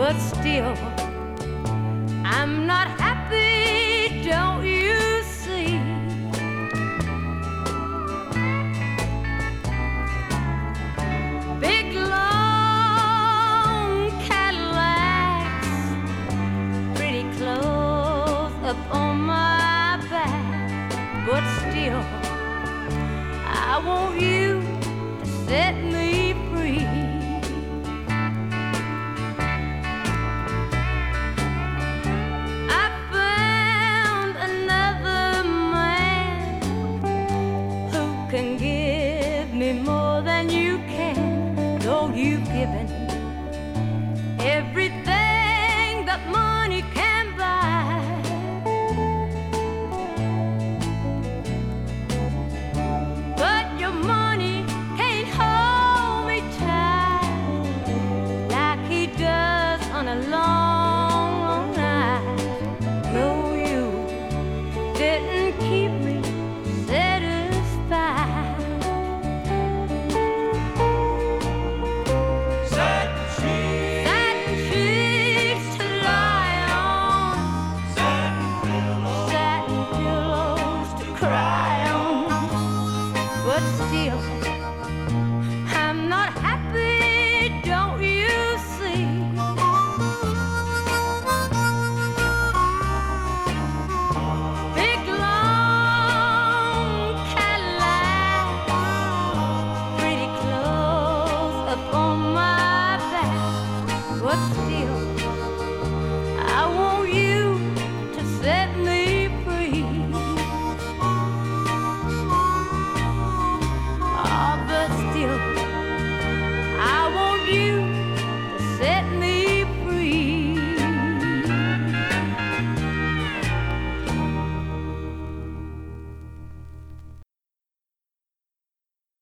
but still I'm not happy, don't you see? Big long Cadillacs, pretty clothes up on my back, but still I want you to set me free. Can give me more than you can, though you've given everything that money can buy. But your money can't hold me tight like he does on a long, long night. No, you didn't keep me but still, I'm not happy, don't you see? Big long Cadillac, pretty clothes up on my back, but still